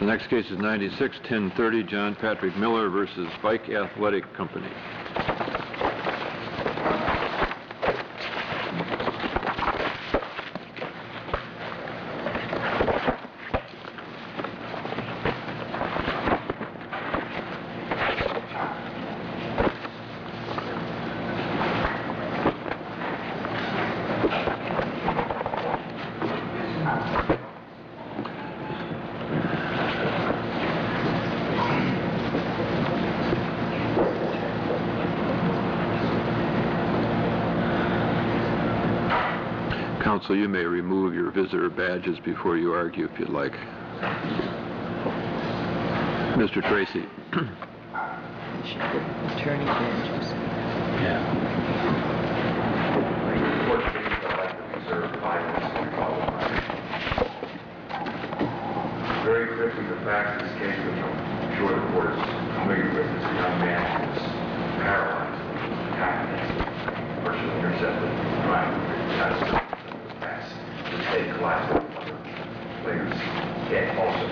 The next case is 96-1030, John Patrick Miller versus Bike Athletic Company. Counsel, you may remove your visitor badges before you argue if you'd like. Mr. Tracy. Attorney badges. Yeah. I'd like to reserve 5 minutes to follow on. Very quickly, the facts of this case, which I'm sure the court is familiar with, is a young man who was paralyzed, attacked, partially intercepted, driving, they collapsed on other players' head also.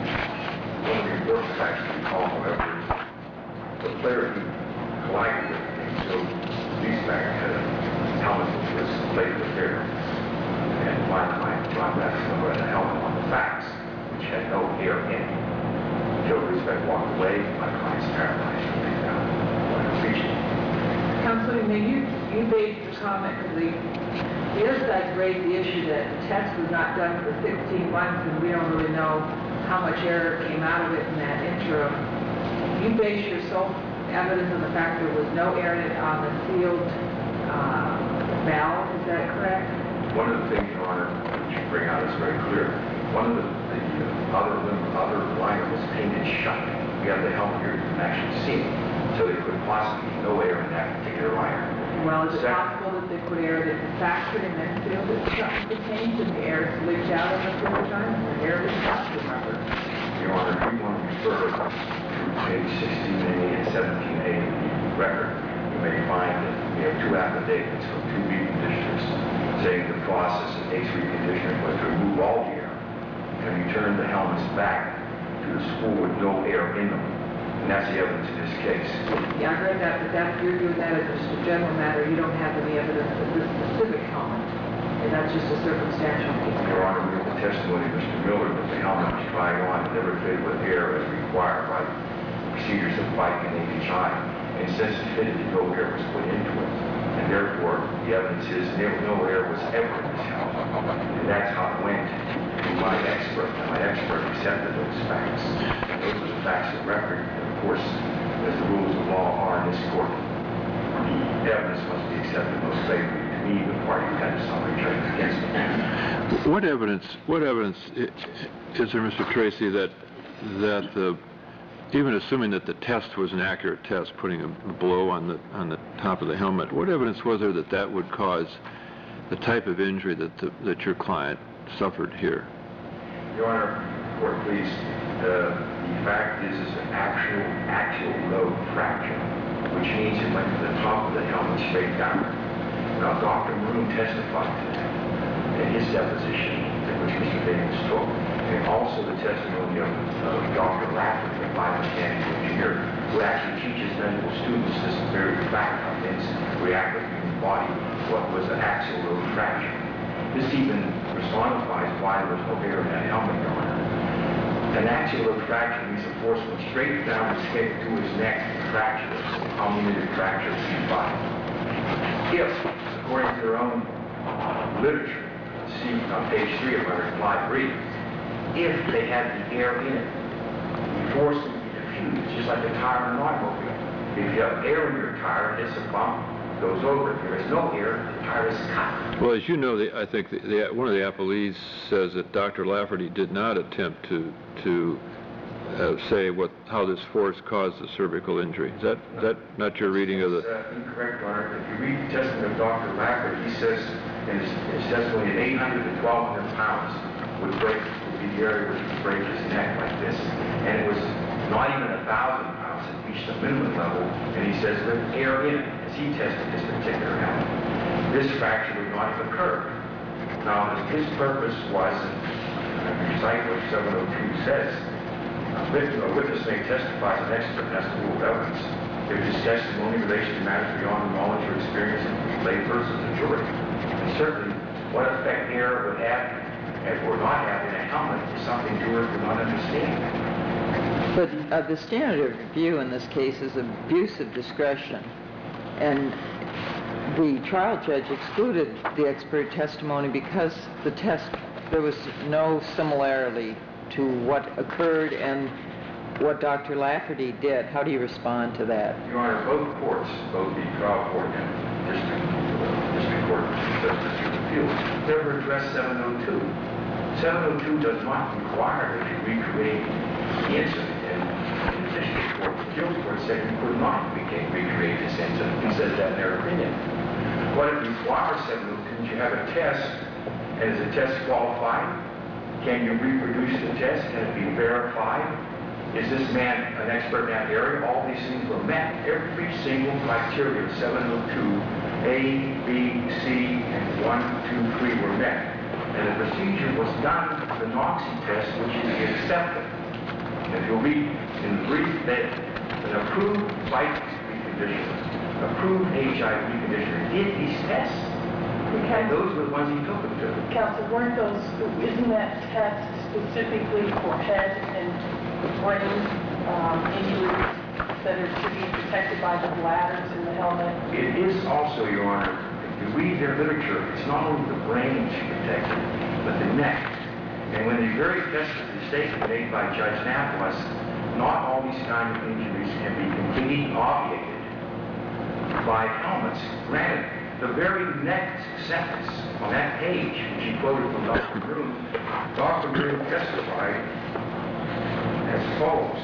One of the important facts to recall, however, is the player who collided with him, so Leesback had a helmet which was later repaired. And my client, John Patrick Miller, had a helmet on the facts, which had no air in it. Joe Leesback walked away, my client's paralyzed from the down when it reached him. Counsel, you made the comment that the other side raised the issue that the test was not done for 16 months and we don't really know how much error came out of it in that interim. You base your sole evidence on the fact there was no error on the sealed valve, is that correct? One of the things, Your Honor, that you bring out is very clear. One of the other liner was painted shut. We have the helmet here, you can actually see it. So there could possibly be no air in that particular liner. Well, is it possible that they put air that manufactured and then sealed it with something to change and the air leaked out in the third time? The air was not, remember? Your Honor, if you want to refer to page 16A and 17A of the record, you may find that we have 2 affidavits from 2 reconditioners saying the process of Ace reconditioning was to remove all the air and return the helmets back to the school with no air in them. And that's the evidence in this case. Yeah, I heard that, but you're doing that as just a general matter. You don't have any evidence of this specific helmet. And that's just a circumstantial case. Your Honor, we have the testimony of Mr. Miller that the helmet was tried on and never fitted with air as required by the procedures of Bike and AHI. And since it fitted, no air was put into it. And therefore, the evidence is no air was ever in this helmet. And that's how it went to my expert. And my expert accepted those facts. And those are the facts of record. Of course, as the rules of law are in this court, the evidence must be accepted most favorably to me, the party who had summary judgment against me. What evidence is there, Mr. Tracy, that even assuming that the test was an accurate test, putting a blow on the top of the helmet, what evidence was there that that would cause the type of injury that your client suffered here? Your Honor, court, please. The fact is an actual load fracture, which means it went to the top of the helmet straight down. Now, Dr. Maroon testified to that in his deposition, in which Mr. Davis took, and also the testimony of Dr. Lafferty, a biomechanical engineer, who actually teaches medical students this very fact of things react with the human body, what was an axial load fracture. This even personifies why there was no air in that helmet, Your Honor. An axial load fracture means a force went straight down his head to his neck and fractured it, comminuted fracture of C5. If, according to their own literature, see on page 3 of my reply brief, if they had the air in it, the force would be diffused, just like a tire in an automobile. If you have air in your tire, it hits a bump, goes over. If there is no air, the tire is cut. Well, as you know, I think one of the appellees says that Dr. Lafferty did not attempt to say how this force caused the cervical injury. Is that not your reading of the... That's incorrect, Your Honor. If you read the testimony of Dr. Lafferty, he says in his testimony that 800 to 1,200 pounds would be the area which would break his neck like this. And it was not even 1,000 pounds. It reached the minimum level. And he says with air in it, as he tested this particular helmet, this fracture would not have occurred. Now, his purpose was, and I recite what 702 says, A witness may testify as an expert as to rule of evidence if his testimony relates to matters beyond the knowledge or experience of lay persons and jury. And certainly, what effect air would have or not have in a helmet is something jurors would not understand. But the standard of review in this case is abuse of discretion, and the trial judge excluded the expert testimony because there was no similarity to what occurred and what Dr. Lafferty did. How do you respond to that? Your Honor, both courts, both the trial court and district court, district appeals, never addressed 702. 702 does not require that you recreate the incident. And the district court, the appeals court said you could not recreate this incident. He said that in their opinion. What it requires 702 is you have a test, and is the test qualified? Can you reproduce the test? Can it be verified? Is this man an expert in that area? All these things were met. Every single criteria of 702, A, B, C, and 1, 2, 3 were met. And the procedure was done, the NOXI test, which is accepted. If you'll read in the brief that an approved vitamin reconditioner, approved HIV reconditioner did these tests. And those were the ones he took them to. Counsel, isn't that test specifically for head and brain injuries that are to be protected by the bladders in the helmet? It is also, Your Honor, if you read their literature, it's not only the brain that's protected, but the neck. And when the very tested statement made by Judge Napoles, not all these kinds of injuries can be completely obviated by helmets. Granted, the very next sentence on that page, which he quoted from Dr. Groom testified as follows.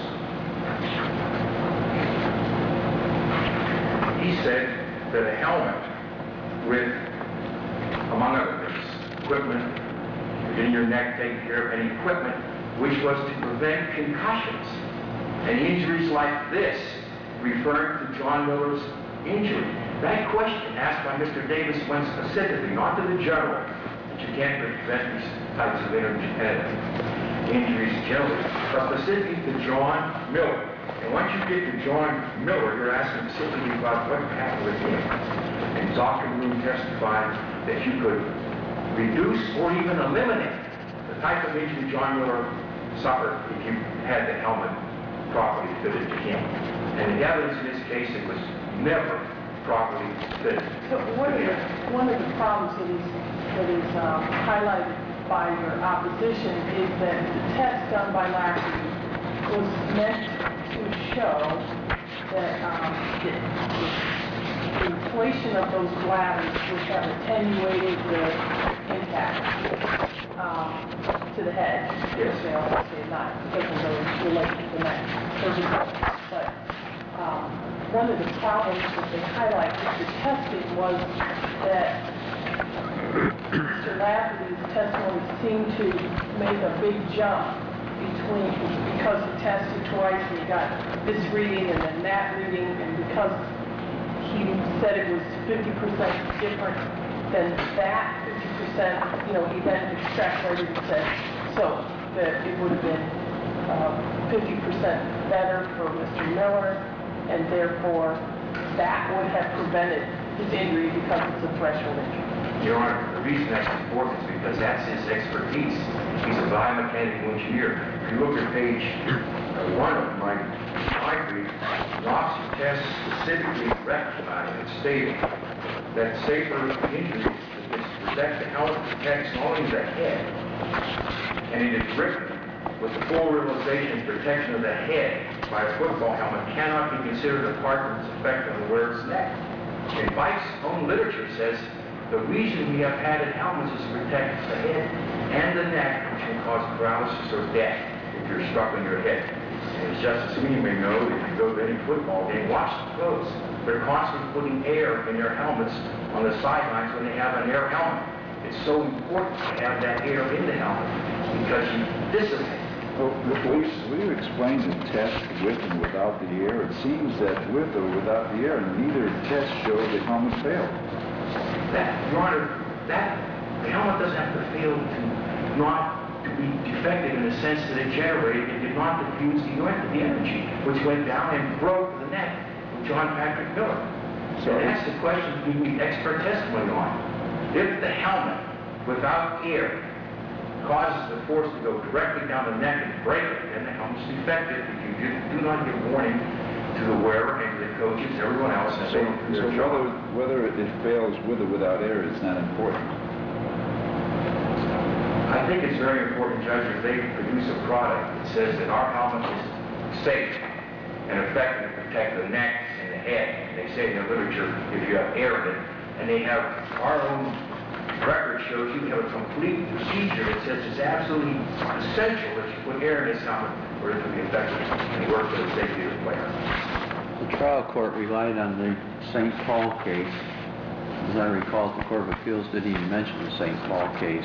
He said that a helmet with, among other things, equipment within your neck, taking care of any equipment, which was to prevent concussions and injuries like this, referring to John Miller's injury. That question asked by Mr. Davis went specifically, not to the general, that you can't prevent these types of injuries generally, but specifically to John Miller. And once you get to John Miller, you're asking specifically about what happened with him. And Dr. Groom testified that you could reduce or even eliminate the type of injury John Miller suffered if you had the helmet properly fitted to him. And the evidence in this case, it was never properly fitted. So one of the problems that is highlighted by your opposition is that the test done by Lafferty was meant to show that the inflation of those bladders would have attenuated the impact to the head. Yes. They always say not, because of those relate to the neck. But one of the problems that they highlight with the testing was that Mr. Lafferty's testimony seemed to make a big jump because he tested twice and he got this reading and then that reading, and because he said it was 50% different than that 50%, he then extrapolated and said, so that it would have been 50% better for Mr. Miller, and therefore that would have prevented his injury because it's a threshold injury. Your Honor, the reason that's important is because that's his expertise. He's a biomechanical engineer. If you look at page 1 of my brief, NOXI test specifically recognized and stated that safer injuries is to protect the helmet protects not only the head, and it is written with the full realization protection of the head by a football helmet cannot be considered a part of its effect on the wearer's neck. And Bike's own literature says the reason we have padded helmets is to protect the head and the neck, which can cause paralysis or death if you're struck on your head. And as Justice Sweeney may know, if you go to any football game, watch the pros. They're constantly putting air in their helmets on the sidelines when they have an air helmet. It's so important to have that air in the helmet because you dissipate. Well, will you explain the test with and without the air? It seems that with or without the air, neither test showed the helmet failed. Your Honor, the helmet doesn't have to fail to not to be defective in the sense that it did not diffuse the energy, which went down and broke the neck of John Patrick Miller. So- And that's the question we need expert testimony on. If the helmet, without air, causes the force to go directly down the neck and break it, then the helmet's defective. If you do not give warning to the wearer and to the coaches, everyone else, and they don't do So their job. whether it fails with or without air is not important. I think it's very important, Judge, if they produce a product that says that our helmet is safe and effective to protect the neck and the head. They say in the literature, if you have air in it, and they have our own record shows you have a complete procedure that says it's absolutely essential that you put air in this helmet for it to be effective and work for the safety of the player. The trial court relied on the St. Paul case. As I recall, the Court of Appeals didn't even mention the St. Paul case.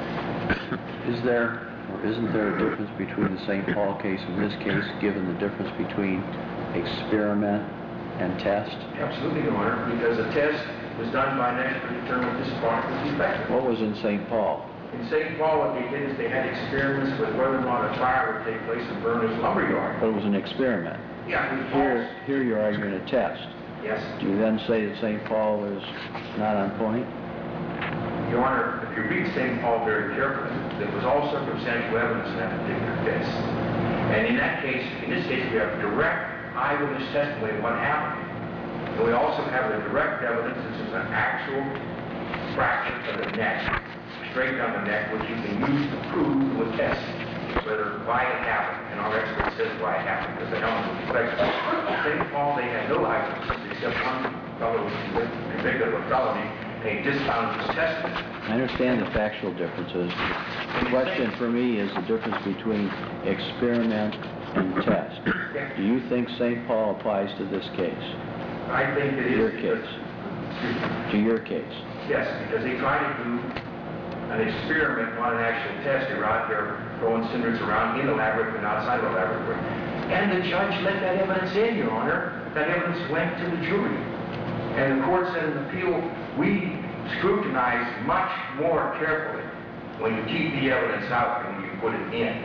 Is there, or isn't there a difference between the St. Paul case and this case, given the difference between experiment and test? Absolutely, Your Honor, because a test was done by an expert to determine if this product was effective. What was in St. Paul? In St. Paul, what they did is they had experiments with whether or not a fire would take place and burn his lumberyard. But it was an experiment. Yeah, it was false. Here you're arguing a test. Yes. Do you then say that St. Paul is not on point? Your Honor, if you read St. Paul very carefully, there was all circumstantial evidence in that particular case. And in that case, in this case, we have direct eyewitness testimony of what happened. And we also have the direct evidence this is an actual fracture of the neck, straight down the neck, which you can use to prove with tests whether why it happened. And our expert says why it happened, because the helmet was defective. St. Paul, they had no eyewitnesses except one fellow who was convicted of a felony. They discounted his testimony. I understand the factual differences. The question for me is the difference between experiment and test. Do you think St. Paul applies to this case? I think it is. Your because- case. Excuse me. To your case? Yes, because they try to do an experiment, not an actual test. They're out there throwing cinders around in the laboratory and outside of the laboratory. And the judge let that evidence in, Your Honor. That evidence went to the jury. And the court said in the appeal, we scrutinize much more carefully when you keep the evidence out than when you put it in.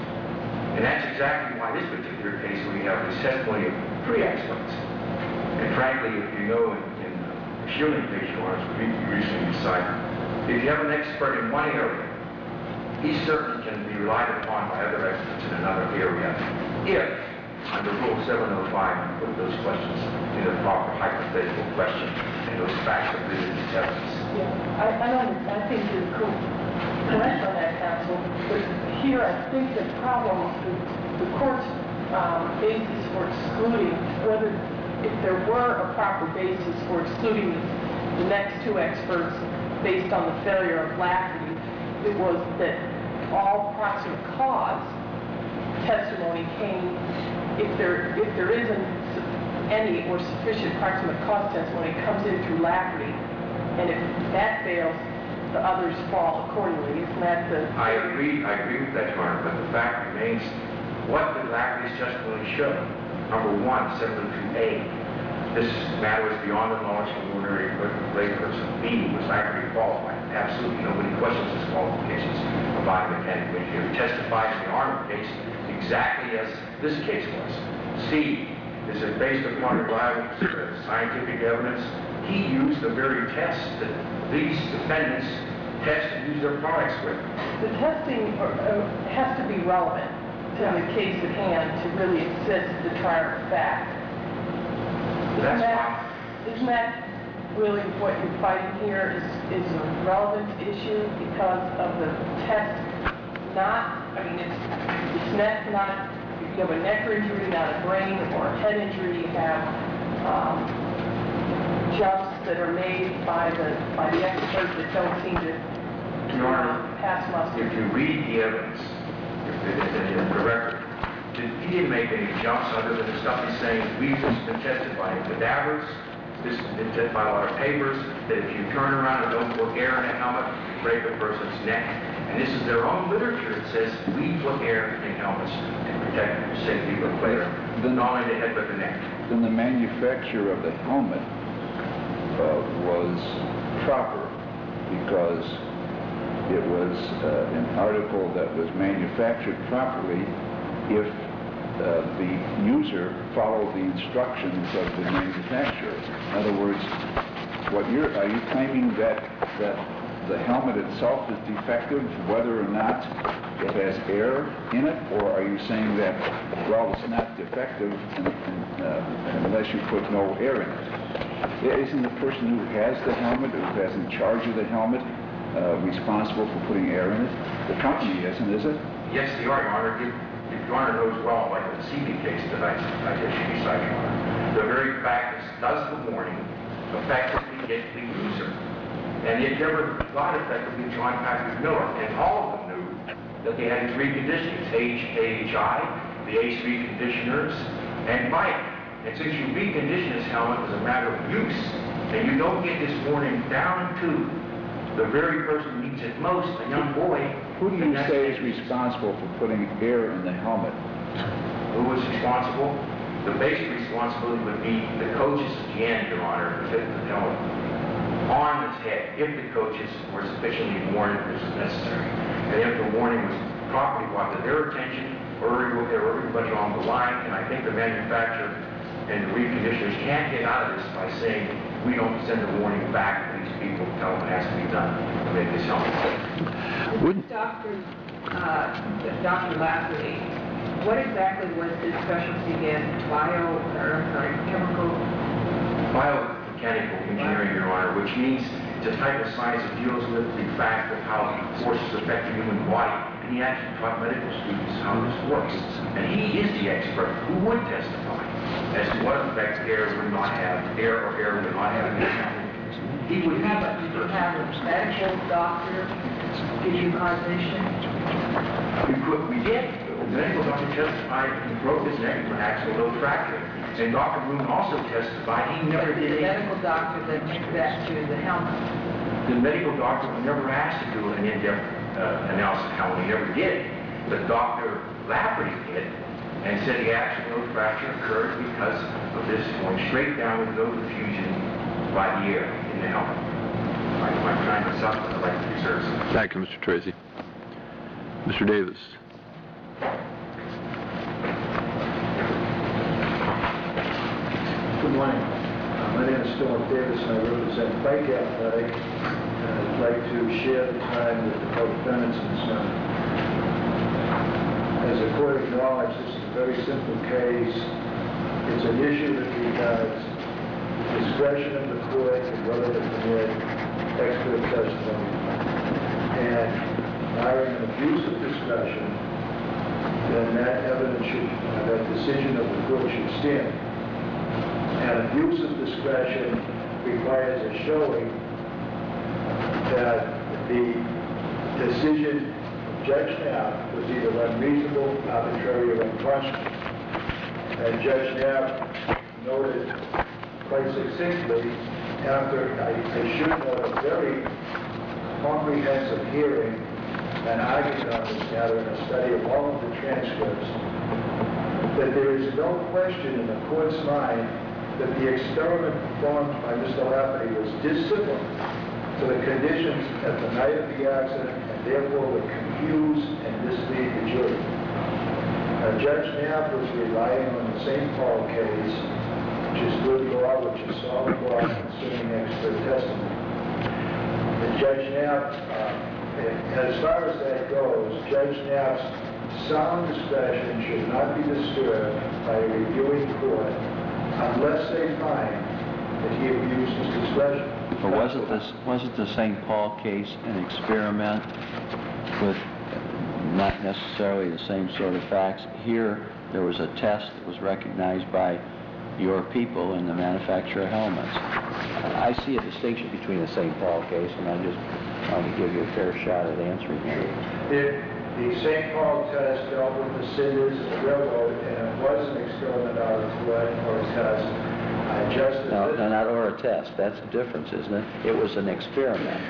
And that's exactly why this particular case we have the testimony of three experts. And frankly, if you know in the Shielding case, Your Honor, we recently decided, if you have an expert in one area, he certainly can be relied upon by other experts in another area if, under Rule 705, you put those questions in a proper hypothetical question and those facts are really evidence. Yeah, I think you're correct on that, counsel. But here, I think the problem is the court's basis for excluding, whether if there were a proper basis for excluding the next two experts based on the failure of Lafferty, it was that all proximate cause testimony came, if there isn't any or sufficient proximate cause testimony, it comes in through Lafferty. And if that fails, the others fall accordingly. Isn't that the... I agree with that, Your Honor, but the fact remains, what did Lafferty's testimony show? Number one, 702A, this matter is beyond the knowledge of an ordinary layperson. B, was Lafferty qualified? Absolutely. Nobody questions his qualifications. A biomechanic engineer testified in the Arnold case exactly as this case was. C, is it based upon reliable scientific evidence? He used the very tests that these defendants test and use their products with. The testing has to be relevant to the case at hand to really assist the trier of fact. That's why. Isn't that really what you're fighting here is a relevant issue because of the test not, I mean, it's not, you have a neck injury, not a brain or a head injury. You have jumps that are made by the experts that don't seem to pass muster. If you read the evidence, in the record, he didn't make any jumps other than the stuff he's saying. We've just been tested by cadavers. This has been tested by a lot of papers that if you turn around and don't put air in a helmet, you break a person's neck. And this is their own literature that says we put air in helmets to protect the safety of the player, not only the head but the neck. Then the manufacture of the helmet was proper because it was an article that was manufactured properly if the user followed the instructions of the manufacturer. In other words, are you claiming that the helmet itself is defective whether or not it has air in it, or are you saying that, well, it's not defective unless you put no air in it? Isn't the person who has the helmet, who is in charge of the helmet, responsible for putting air in it? The company isn't, is it? Yes, they are, Your Honor. If Your Honor knows well, like the CB case that I issued beside Your Honor, the very fact is, does the warning effectively get the user? And it never got effectively John Patrick Miller, and all of them knew that they had three conditions, AHI, the ACE reconditioners, and bike. And since you recondition this helmet as a matter of use, and you don't get this warning down to the very person who needs it most, a young boy. Who do you say is responsible for putting air in the helmet? Who is responsible? The basic responsibility would be the coaches at the end, Your Honor, to fit the helmet on its head, if the coaches were sufficiently warned as necessary. And if the warning was properly brought to their attention, or everybody on the line, and I think the manufacturer and the reconditioners can't get out of this by saying, we don't send a warning back to these people, tell them it has to be done to make this helmet safe. Dr. Lafferty, what exactly was his specialty again? Chemical? Biomechanical engineering, Your Honor, which means it's a type of science that deals with the fact of how forces affect the human body. And he actually taught medical students how this works. And he is the expert who would testify as to what effect air would not have, air would not have. He would have a medical doctor give you causation? We did. The medical doctor testified he broke his neck from an axle fracture. And Dr. Bloom also testified he never did The medical doctor that linked that to the helmet. The medical doctor was never asked to do an in-depth analysis of helmet. He never did. But Dr. Lafferty did, and said the axle fracture occurred because of this going straight down with no diffusion by the air in the helmet. I'm trying to supplement, I'd like to reserve some. Thank you, Mr. Tracy. Mr. Davis. Good morning. My name is Philip Davis, and I represent Bike Athletic, and I'd like to share the time with the co-defendants in this matter. As the court acknowledged, this is a very simple case. It's an issue that regards discretion of the court and whether to permit expert testimony. And barring an abuse of discretion, then that evidence should, that decision of the court should stand. And abuse of discretion requires a showing that the decision of Judge Knapp was either unreasonable, arbitrary, or unconscionable. And Judge Knapp noted quite succinctly, after I should note a very comprehensive hearing and argument on this matter and a study of all of the transcripts, that there is no question in the court's mind that the experiment performed by Mr. Lafferty was dissimilar to the conditions at the night of the accident, and therefore would confuse and mislead the jury. Judge Knapp was relying on the St. Paul case, which is good law, which is solid law concerning expert testimony. And Judge Knapp, as far as that goes, Judge Knapp's sound discretion should not be disturbed by a reviewing court unless they find that he abused his discretion. But wasn't the St. Paul case an experiment with not necessarily the same sort of facts? Here, there was a test that was recognized by your people in the manufacturer of helmets. I see a distinction between the St. Paul case, and I just wanted to give you a fair shot at answering that. The St. Paul test dealt with the cinders of the railroad, and it was an experiment out of blood or a test. Not or a test. That's the difference, isn't it? It was an experiment.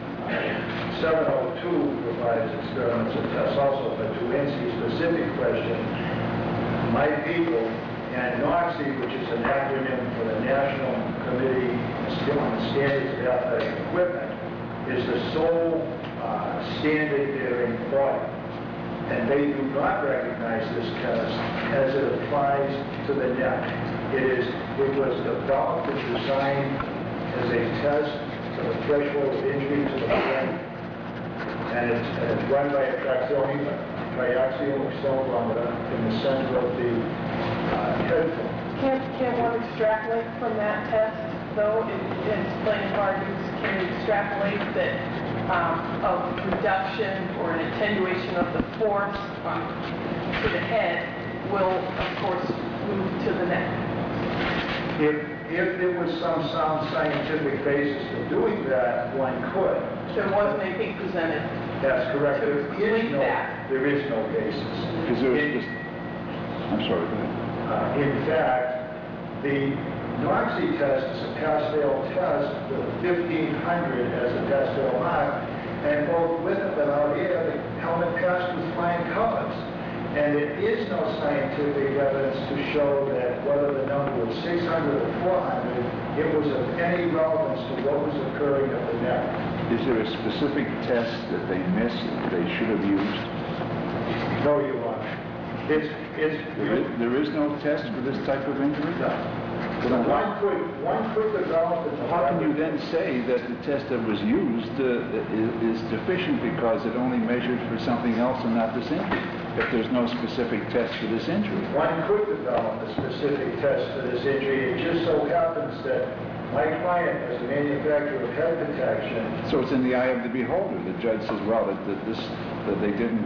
702 provides experiments and tests also, but to answer your specific question, my people, and NOXI, which is an acronym for the National Committee on the Standards of Athletic Equipment, is the sole standard they're employing. And they do not recognize this test as it applies to the neck. It was developed and designed as a test for the threshold of injury to the brain. And it's run by a triaxial accelerometer in the center of the headphone. Can't one extrapolate from that test, though, in explaining how can you extrapolate that of reduction or an attenuation of the force to the head will, of course, move to the neck? If there was some sound scientific basis for doing that, one could. There wasn't anything presented. That's correct. To explain that. There is no basis. Because there was just, I'm sorry, go ahead. In fact, the NOXI test is a pass-fail test with 1,500 as a pass-fail mark, and both with and without air, the helmet passed with flying colors. And there is no scientific evidence to show that whether the number was 600 or 400, it was of any relevance to what was occurring at the neck. Is there a specific test that they missed that they should have used? No, Your Honor. There is no test for this type of injury? No. One could develop it. How can you then say that the test that was used is deficient because it only measured for something else and not this injury, if there's no specific test for this injury? One could develop a specific test for this injury. It just so happens that my client, as a manufacturer of head protection... So it's in the eye of the beholder. The judge says, well, that they didn't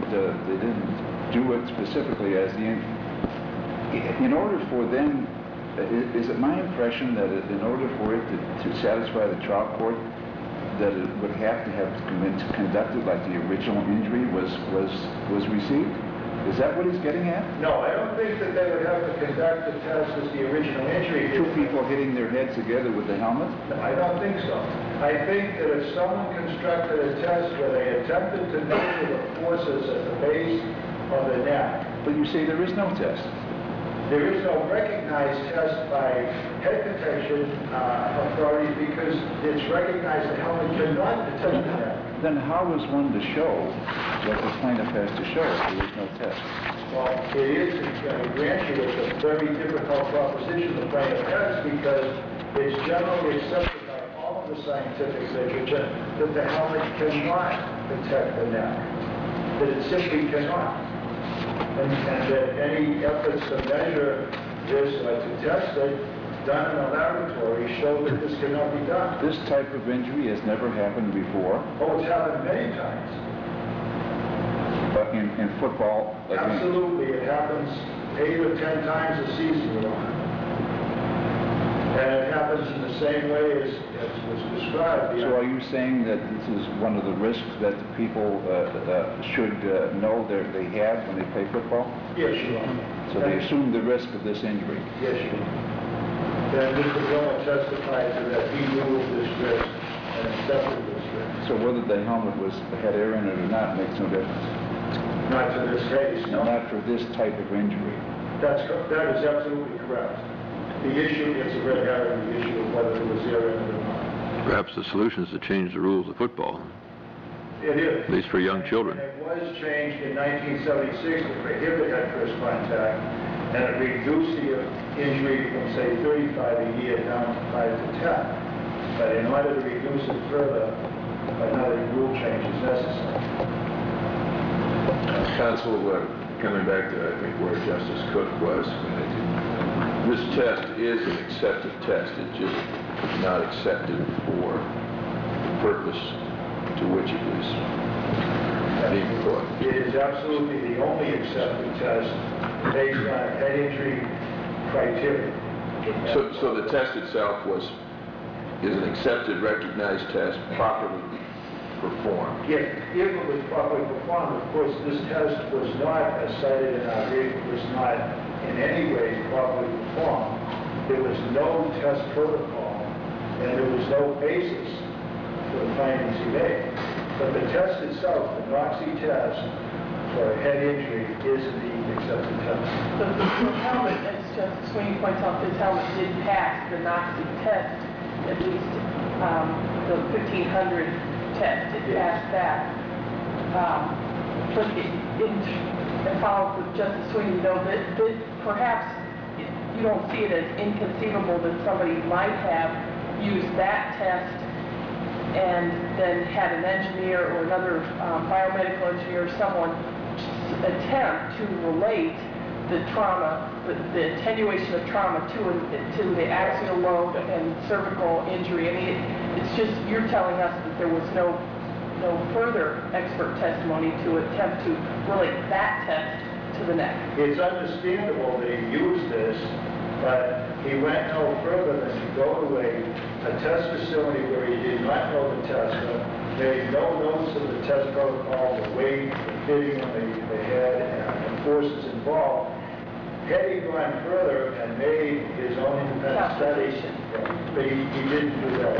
do it specifically as the injury. In order for them, is it my impression that in order for it to satisfy the trial court, that it would have to have been conducted like the original injury was received? Is that what he's getting at? No, I don't think that they would have to conduct the test as the original injury. Two people hitting their heads together with the helmet? No, I don't think so. I think that if someone constructed a test where they attempted to measure the forces at the base of the neck... But you say there is no test. There is no recognized test by head protection authorities because it's recognized the helmet cannot detect the neck. Then how is one to show what the plaintiff has to show if there is no test? Well, it is, grant you, it's a very difficult proposition the plaintiff has because it's generally accepted by all of the scientific literature that the helmet cannot protect the neck, that it simply cannot. And that any efforts to measure this or to test it done in a laboratory show that this cannot be done. This type of injury has never happened before. Oh, it's happened many times. But in football... Absolutely. It happens 8 or 10 times a season, Your Honor. And it happens in the same way as was described. So are you saying that this is one of the risks that the people should know they have when they play football? Yes, Your Honor. So they assume the risk of this injury? Yes, Your Honor. And Mr. Gilman testified to that he knew of this risk and accepted this risk. So whether the helmet had air in it or not makes no difference? Not to this case, no. Not for this type of injury? That is absolutely correct. The issue is a red herring, the issue of whether there was air in it or not. Perhaps the solution is to change the rules of football, It is. at least for young children. And it was changed in 1976 to prohibit head-first contact, and it reduced the injury from, say, 35 a year down to 5 to 10. But in order to reduce it further, another rule change is necessary. Counsel, coming back to, I think, where Justice Cook was, this test is an accepted test. It's just not accepted for the purpose to which it was being put. It is absolutely the only accepted test based on head injury criteria. So the test itself is an accepted, recognized test, properly performed. If it was properly performed, of course, this test was not, as cited in our brief, was not in any way properly performed. There was no test protocol, and there was no basis for the findings he made. But the test itself, the NOXI test for head injury, is the accepted test. The helmet, as Justice Sweeney points out, this helmet did pass the NOXI test, at least the 1500 test. It passed that. and follow with Justice Sweeney, though, that perhaps you don't see it as inconceivable that somebody might have used that test and then had an engineer or another biomedical engineer, someone attempt to relate the trauma, the attenuation of trauma to the axial load and cervical injury. I mean, it's just, you're telling us that there was no further expert testimony to attempt to relate that test to the neck. It's understandable that he used this, but he went no further than to go to a test facility where he did not know the tester, made no notes of the test protocol, the weight, the fitting on the head, and the forces involved. Had he gone further and made his own independent studies, but he didn't do that.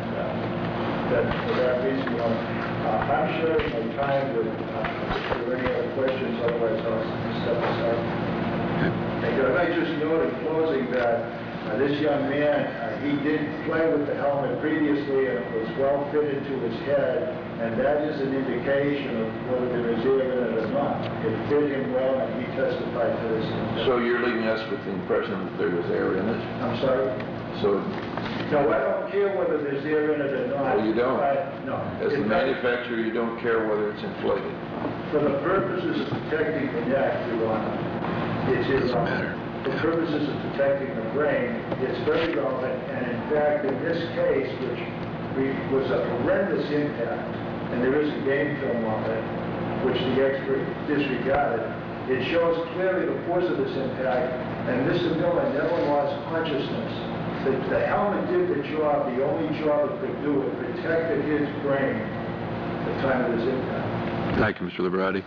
And for that reason, I'm sure in my time that if there are any other questions, otherwise I'll step aside. Thank you. And I just note in closing that this young man, he did play with the helmet previously and it was well fitted to his head, and that is an indication of whether there is air in it or not. It fit him well and he testified to this. So you're leaving us with the impression that there was air in it? I'm sorry? So, No, I don't care whether there's air in it or not. well, you don't? No. As the manufacturer, you don't care whether it's inflated? For the purposes of protecting the neck, Your Honor, it's irrelevant. For purposes of protecting the brain, it's very relevant, and in fact, in this case, which was a horrendous impact, and there is a game film on it, which the expert disregarded, it shows clearly the force of this impact, and Mr. Miller never lost consciousness. The helmet did the job, the only job it could do, it protected his brain at the time of this impact. Thank you, Mr. Liberati.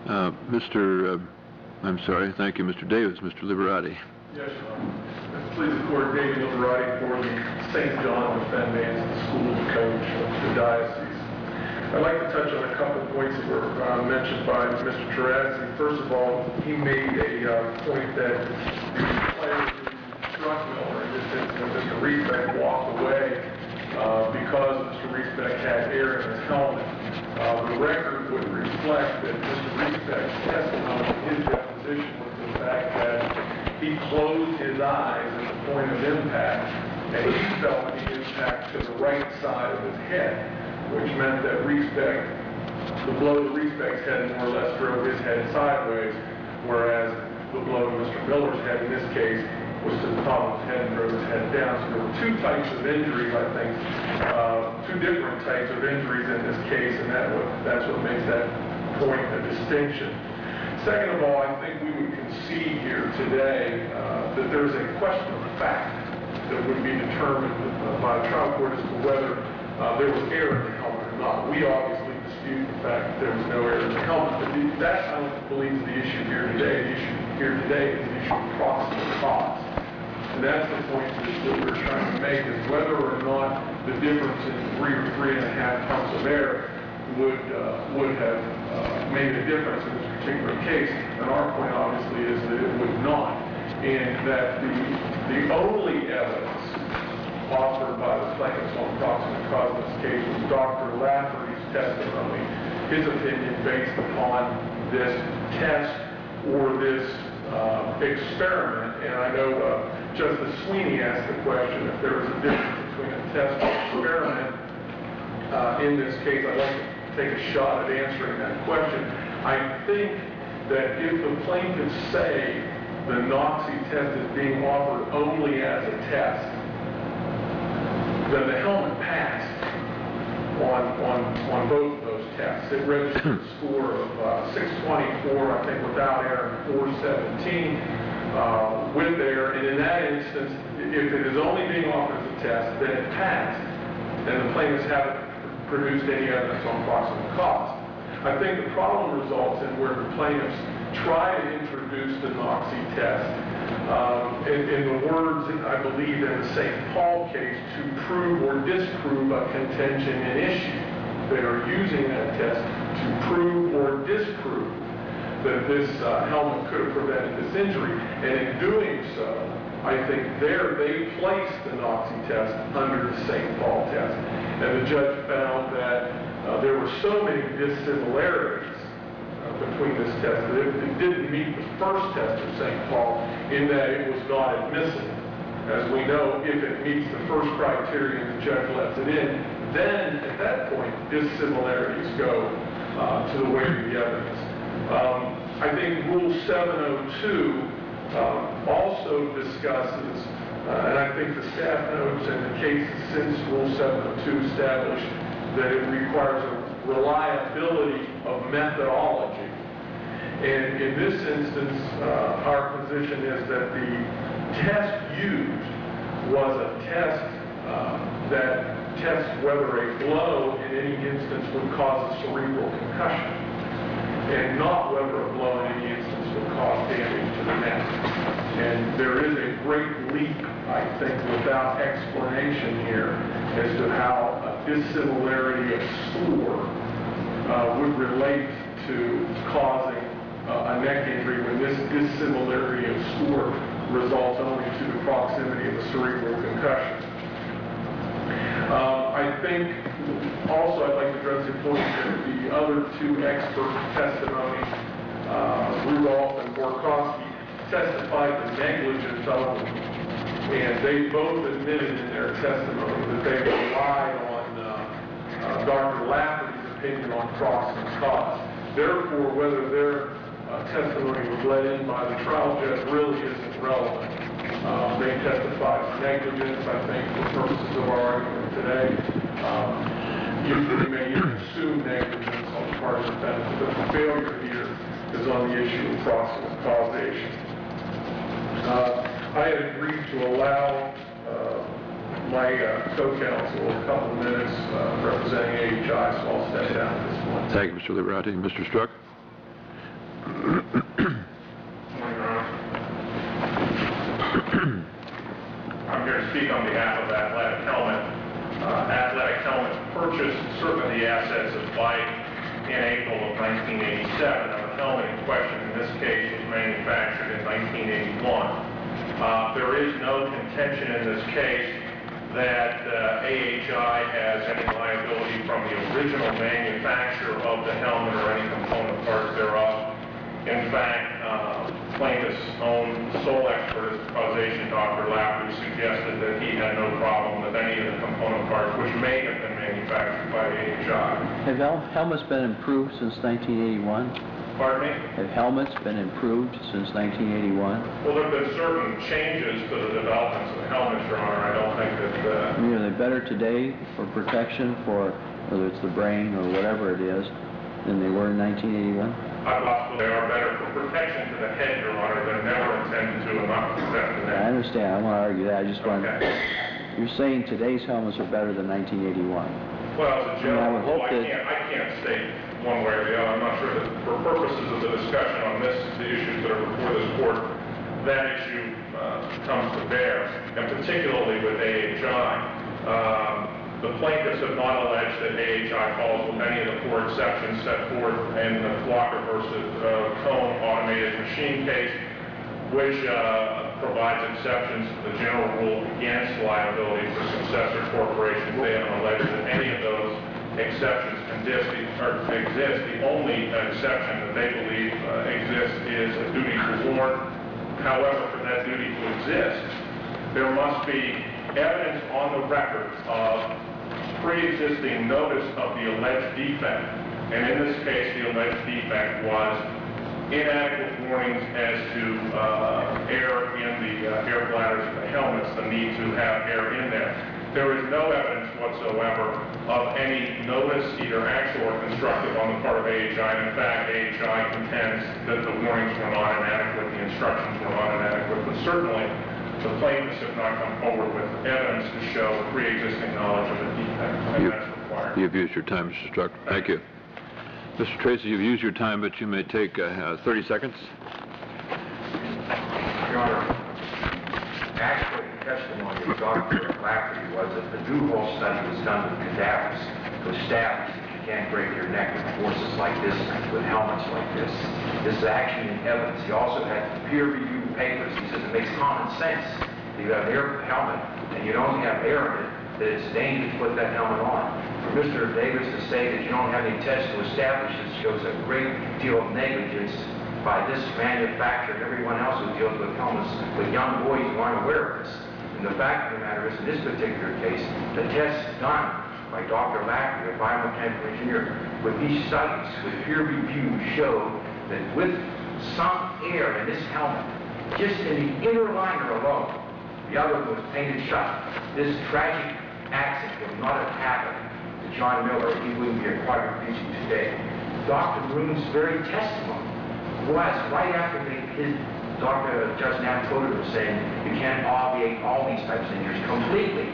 Thank you, Mr. Davis. Mr. Liberati. Yes, Your Honor. Please, the court, David Liberati for the St. John of Fenman's School Coach of the Diocese. I'd like to touch on a couple of points that were mentioned by Mr. Terrazzi. First of all, he made a point that the player who struck Miller in this instance, Mr. Riesbeck, walked away because Mr. Riesbeck had air in his helmet. The record would reflect that Mr. Riesbeck's testimony, his deposition, was the fact that he closed his eyes at the point of impact, and he felt the impact to the right side of his head, which meant that the blow to Riesbeck's head more or less drove his head sideways, whereas the blow to Mr. Miller's head in this case was to the top of his head and drove his head down. So there were two types of injuries, I think, two different types of injuries in this case, and that's what makes that point a distinction. Second of all, I think we would concede here today that there's a question of fact that would be determined by the trial court as to whether there was air in the helmet or not. We obviously dispute the fact that there was no air in the helmet, but that, I don't believe, is the issue here today. The issue here today is the issue of proximate cause. And that's the point that we're trying to make, is whether or not the difference in 3 or 3.5 pumps of air would have made a difference in this particular case. And our point, obviously, is that it would not, and that the only evidence offered by the plaintiffs on proximate cause in this case was Dr. Lafferty's testimony, his opinion based upon this test or this experiment. And I know Justice Sweeney asked the question if there was a difference between a test and experiment. In this case, I'd like to take a shot at answering that question. I think that if the plaintiffs say the NOXI test is being offered only as a test, then the helmet passed on both of those tests. It registered a score of 624, I think, without air, and 417 with air. And in that instance, if it is only being offered as a test, then it passed, and the plaintiffs haven't produced any evidence on proximate cause. I think the problem results in where the plaintiffs try to introduce the NOXI test, in the words, I believe, in the St. Paul case, to prove or disprove a contention in issue. They are using that test to prove or disprove that this helmet could have prevented this injury. And in doing so, I think they placed the NOXI test under the St. Paul test. And the judge found that there were so many dissimilarities between this test that it didn't meet the first test of St. Paul in that it was not admissible. As we know, if it meets the first criteria and the judge lets it in, then at that point, dissimilarities go to the weight of the evidence. I think Rule 702 also discusses, and I think the staff notes and the cases since Rule 702 established that it requires a reliability of methodology. And in this instance, our position is that the test used was a test that tests whether a blow in any instance would cause a cerebral concussion, and not whether a blow in any instance would cause damage to the neck. And there is a great leap, I think, without explanation here as to how a dissimilarity of score would relate to causing a neck injury when this dissimilarity of score results only to the proximity of a cerebral concussion. I think also I'd like to address the point that the other two expert testimonies, Rudolph and Borkowski, testified to negligence of them, and they both admitted in their testimony that they relied on Dr. Lafferty's opinion on proximate cause. Therefore, whether their testimony was let in by the trial judge really isn't relevant. They testified to negligence, I think, for purposes of our argument today. Usually may even assume negligence on the part of the defendant, but the failure here is on the issue of proximate causation. I had agreed to allow my co-counsel a couple of minutes representing AHI, so I'll step down at this point. Thank you, Mr. Liberati. Mr. Struck? I'm here to speak on behalf of Athletic Helmet. Athletic Helmet purchased certain of the assets of Bike in April of 1987. Now, the helmet in question in this case was manufactured in 1981. There is no contention in this case that AHI has any liability from the original manufacturer of the helmet or any component parts thereof. In fact, plaintiff's own sole expert as causation, Dr. Lafferty, suggested that he had no problem with any of the component parts which may have been manufactured by AHI. Have helmets been improved since 1981? Pardon me? Have helmets been improved since 1981? Well, there have been certain changes to the developments of the helmets, Your Honor. I don't think that... I mean, are they better today for protection for, whether it's the brain or whatever it is, than they were in 1981? I believe they are better for protection to the head, Your Honor. They're never intended to and not protect the neck. I understand. I want to argue that. I just want Okay. You're saying today's helmets are better than 1981? Well, as a general would hope rule, that- I can't state one way or the other. I'm not sure that for purposes of the discussion on this, the issues that are before this court, that issue comes to bear, and particularly with AHI. The plaintiffs have not alleged that AHI falls with any of the four exceptions set forth in the Flocker versus Cone automated machine case, which provides exceptions to the general rule against liability for successor corporations. They haven't alleged that any of those exceptions exist. The only exception that they believe exists is a duty to warn. However, for that duty to exist, there must be evidence on the record of pre-existing notice of the alleged defect. And in this case, the alleged defect was inadequate warnings as to air in the air bladders of the helmets, the need to have air in there. There is no evidence whatsoever of any notice, either actual or constructive, on the part of AHI. And in fact, AHI contends that the warnings were not inadequate, the instructions were not inadequate, but certainly the plaintiffs have not come forward with evidence to show pre-existing knowledge of a defect, and that's required. You've used your time, Mr. Struck. Thank you. Mr. Tracy, you've used your time, but you may take 30 seconds. Your Honor, actually, the testimony of Dr. Lafferty was that the Duval study was done with cadavers to establish that you can't break your neck with forces like this, with helmets like this. This is actually in evidence. He also had peer-reviewed papers. He says it makes common sense. You have an air helmet, and you don't have air in it. that it's dangerous to put that helmet on. For Mr. Davis to say that you don't have any tests to establish this shows a great deal of negligence by this manufacturer and everyone else who deals with helmets with young boys who aren't aware of this. And the fact of the matter is, in this particular case, the tests done by Dr. Lafferty, a biomechanical engineer, with these studies, with peer review, show that with some air in this helmet, just in the inner liner alone, the other one was painted shut. This tragic accident would not have happened to John Miller. He wouldn't be a quadriplegic today. Dr. Broom's very testimony was right after Dr. Judge Knapp quoted him saying, you can't obviate all these types of injuries completely,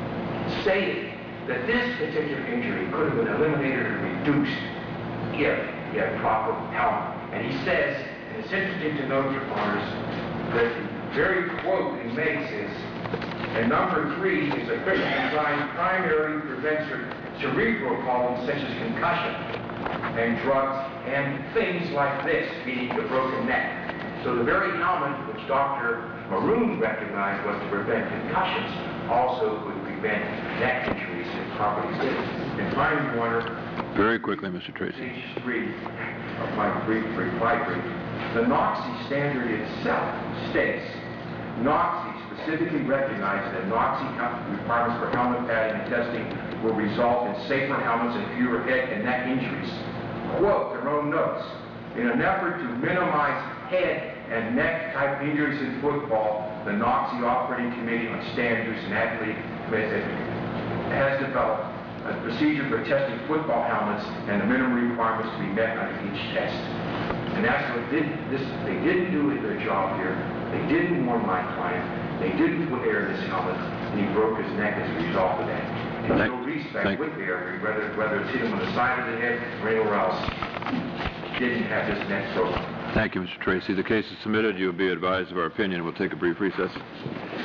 stated that this particular injury could have been eliminated or reduced if he had proper helmet. And he says, and it's interesting to note, Your Honors, that the very quote he makes is, and number 3 is equipment designed primarily to prevent cerebral problems such as concussion and drugs and things like this, meaning the broken neck. So the very helmet which Dr. Maroon recognized was to prevent concussions also would prevent neck injuries if properly did. And finally, Your Honor, Very quickly, Mr. Tracy. page 3 of my reply brief, the NOXI standard itself states, NOXI specifically recognized that NOXI requirements for helmet padding and testing will result in safer helmets and fewer head and neck injuries. Quote their own notes, in an effort to minimize head and neck type injuries in football, the NOXI Operating Committee on Standards and Athlete Method has developed a procedure for testing football helmets and the minimum requirements to be met under each test. And that's what they didn't do their job here. They didn't warn my client. They didn't put air in this helmet, and he broke his neck as a result of that. And no respect with the air, whether it's hit him on the side of the head or anywhere else, didn't have this neck broken. Thank you, Mr. Tracy. The case is submitted. You'll be advised of our opinion. We'll take a brief recess.